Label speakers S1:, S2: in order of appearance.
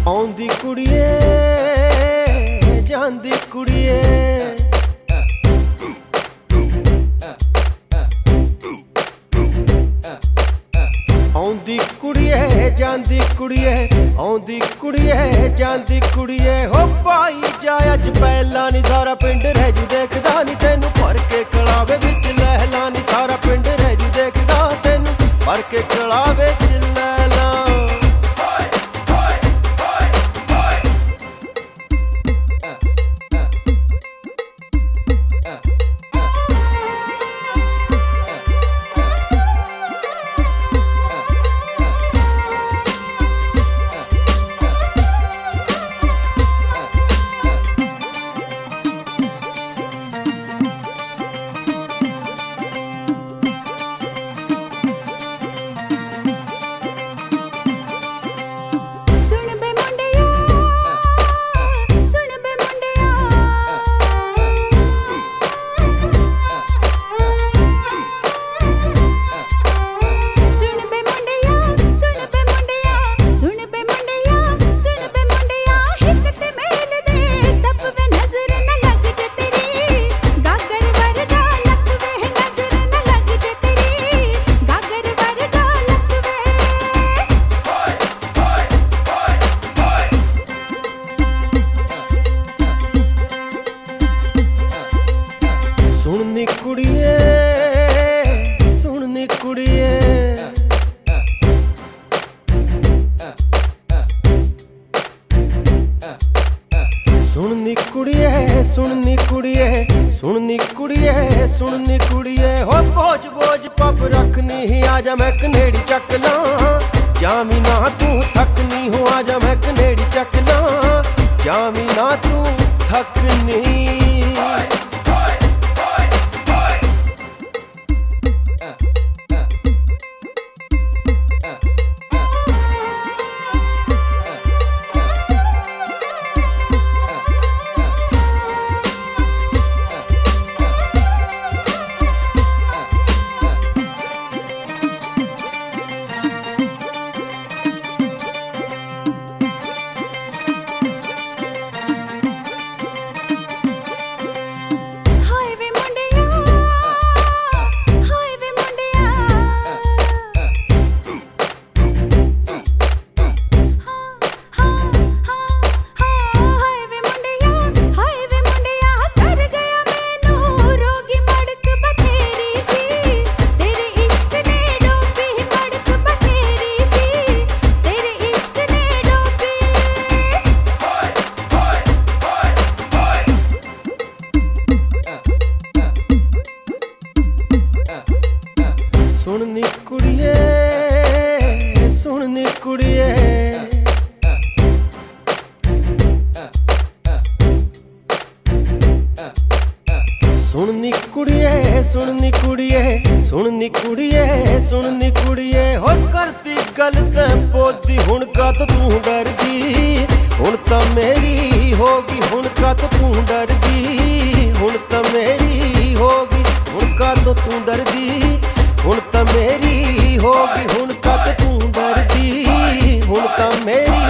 S1: ਆਉਂਦੀ ਕੁੜੀਏ ਜਾਂਦੀ ਕੁੜੀਏ ਆਉਂਦੀ ਕੁੜੀਏ ਜਾਂਦੀ ਕੁੜੀਏ ਆਉਂਦੀ ਕੁੜੀਏ ਜਾਂਦੀ ਕੁੜੀਏ ਹੋ ਭਾਈ ਜਾ ਅੱਜ ਪਹਿਲਾਂ ਨੀ ਸਾਰਾ ਪਿੰਡ ਰਹਿ ਜੂ ਦੇਖਦਾ ਨੀ ਤੈਨੂੰ ਭਰ ਕੇ ਕਲਾਵੇ ਵਿੱਚ ਲਹਿਲਾ ਨੀ ਸਾਰਾ ਪਿੰਡ ਰਹਿ ਜੂ ਦੇਖਦਾ ਤੈਨੂੰ ਭਰ ਕੇ ਕਲਾਵੇ ਵਿੱਚ ਲਹਿਲਾ सुननी कुड़िए सुननी कुड़िए सुननी कुड़िए सुननी कुड़िए सुननी कुड़िए सुननी कुड़िए हो बोझ बोझ पप रखनी ही आजा मैं कनेड़ी चक ला जामी ना तू थकनी हो आजा मैं कनेड़ी चक ला जामी ना तू थकनी सुननी कुड़िए सुननी कुड़िए सुननी कुड़िए सुननी कुड़िए सुननी कुड़िए सुननी कुड़िए हो करती गलत पोती हुण का तो तू डरदी हुण तो मेरी होगी हुण का तो तू डरदी हुण तो मेरी होगी हुण का तो तू डरदी हुण तो मेरी होगी हुण का तो तू डरदी हुण तो मेरी